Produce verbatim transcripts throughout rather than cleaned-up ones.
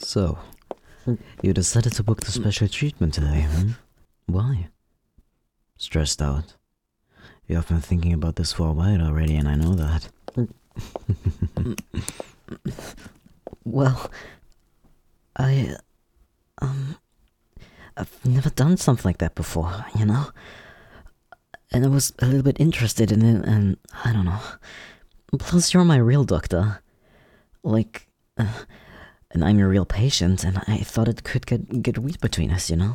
So, you decided to book the special treatment today, hmm? Why? Stressed out. You have been thinking about this for a while already, and I know that. Well, I, um, I've never done something like that before, you know? And I was a little bit interested in it, and I don't know. Plus, you're my real doctor. Like, uh, and I'm your real patient, and I thought it could get, get weird between us, you know?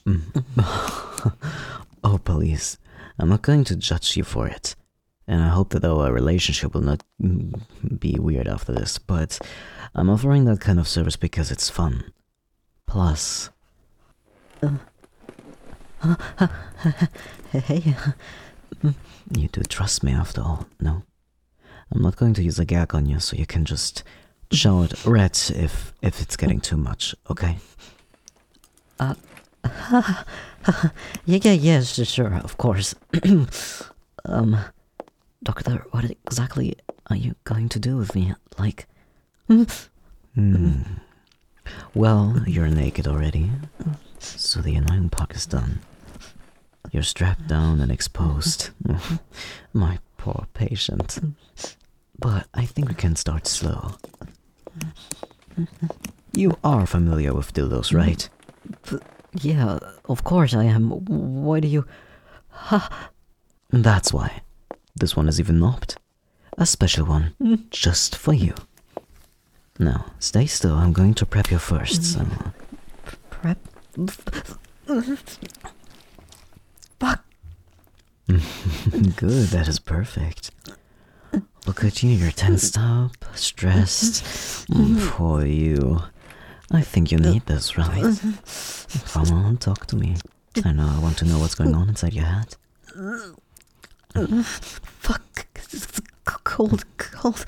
Oh, please. I'm not going to judge you for it. And I hope that our relationship will not mm, be weird after this, but I'm offering that kind of service because it's fun. Plus... Uh, uh, hey, you do trust me after all, no? I'm not going to use a gag on you, so you can just shout red if, if it's getting too much, okay? Uh, yeah, yeah, yeah, sure, of course. um, Doctor, what exactly are you going to do with me? Like, hmm. Well, you're naked already, so the annoying part is done. You're strapped down and exposed. My poor patient. But I think we can start slow. You are familiar with dildos, right? yeah, of course I am. Why do you... That's why. This one is even knobbed. A special one, just for you. Now, stay still. I'm going to prep you first, so... Prep? Fuck. Good, that is perfect. Look at you, you're tensed up, stressed. Mm, poor you. I think you need this, right? Come on, talk to me. I know, I want to know what's going on inside your head. Fuck. It's cold, cold.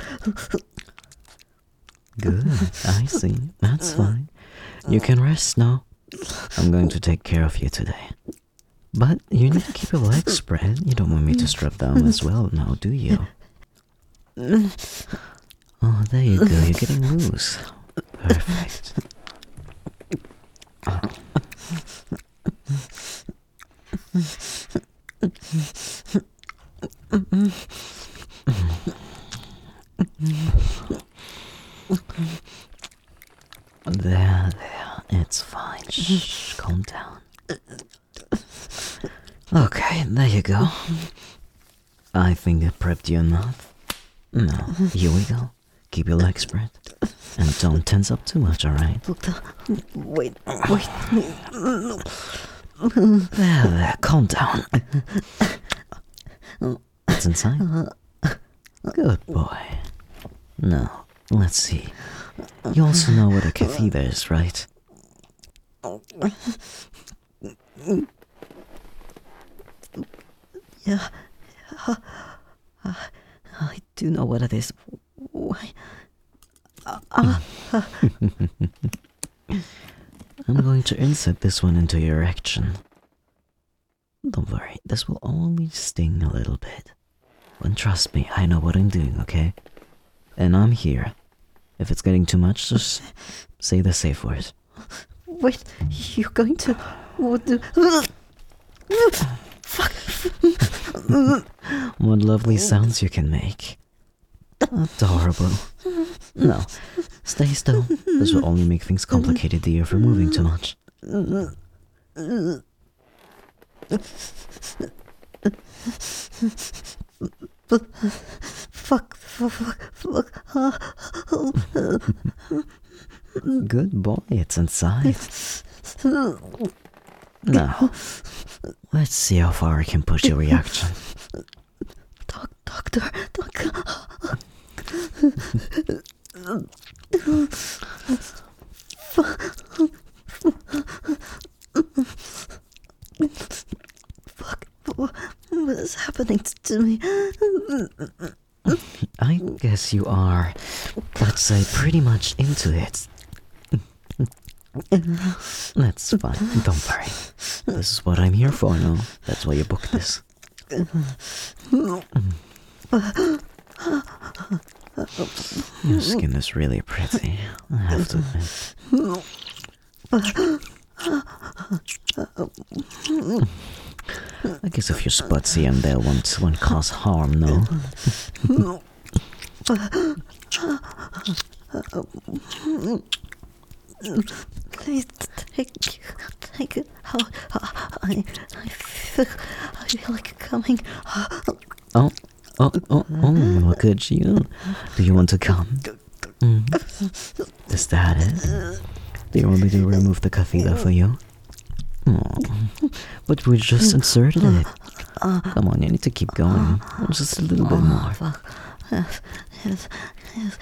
Good, I see. That's fine. You can rest now. I'm going to take care of you today. But you need to keep your legs spread. You don't want me to strap down as well now, do you? Oh, there you go. You're getting loose. Perfect. There, there. It's fine. Shh, calm down. Okay, there you go. I think I prepped you enough. Now, here we go. Keep your legs spread. And don't tense up too much, alright? Doctor, wait, wait. There, there, calm down. What's inside? Good boy. Now, let's see. You also know what a catheter is, right? Yeah, I do know what it is. Why? Uh, uh. I'm going to insert this one into your erection. Don't worry, this will only sting a little bit. But trust me, I know what I'm doing, okay? And I'm here. If it's getting too much, just say the safe word. Wait, you're going to... What the... Fuck. What lovely sounds you can make. Adorable. No, stay still. This will only make things complicated, dear, for moving too much. Fuck, fuck, fuck. Good boy, it's inside. Now, let's see how far I can push your reaction. Doc, doctor, doctor. Fuck, what is happening to me? I guess you are, let's say, pretty much into it. That's fine, don't worry. This is what I'm here for now. That's why you booked this. Your skin is really pretty, I have to admit. I guess if your spots here and there won't, won't cause harm, no? Please take, take it out. I, I, feel, I feel like coming. Oh, oh, oh, oh, look at you. Do you want to come? Mm. Is that it? Do you want me to remove the catheter for you? Oh, but we just inserted it. Come on, you need to keep going. Just a little bit more. Yes, yes, yes.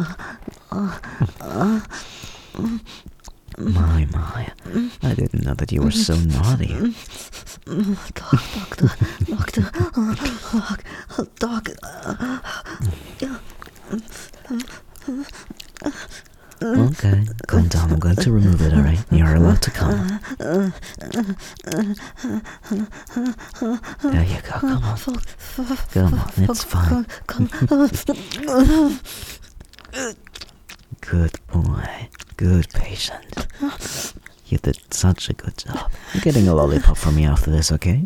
My, my. I didn't know that you were so naughty. Doctor, doctor, doctor. Okay, calm down. I'm going to remove it, alright? You're allowed to come. There you go, come on. Come on, it's fine. Good boy. Good patient. You did such a good job. You're getting a lollipop from me after this, okay?